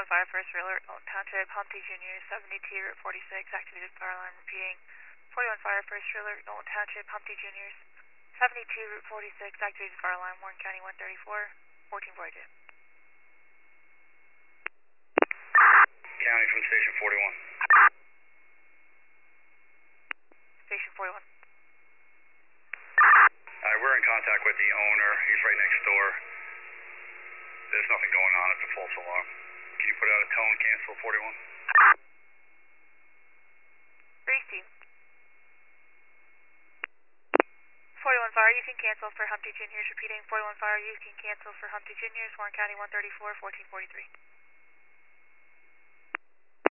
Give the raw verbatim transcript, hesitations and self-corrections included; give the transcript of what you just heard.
Fire, first alert, Alton Township, Humpty Junior, seventy-two, Route forty-six, activated fire alarm, repeating. forty-one Fire, first alert, Alton Township, Humpty Junior, seventy-two, Route forty-six, activated fire alarm, Warren County one thirty-four, fourteen forty-two. County from Station forty-one. Station forty-one. Alright, we're in contact with the owner. He's right next door. There's nothing going on. It's a false alarm. Can you put out a tone, cancel forty-one? Receive. forty-one Fire, you can cancel for Humpty Juniors. Repeating, forty-one Fire, you can cancel for Humpty Juniors, Warren County one thirty-four, fourteen forty-three.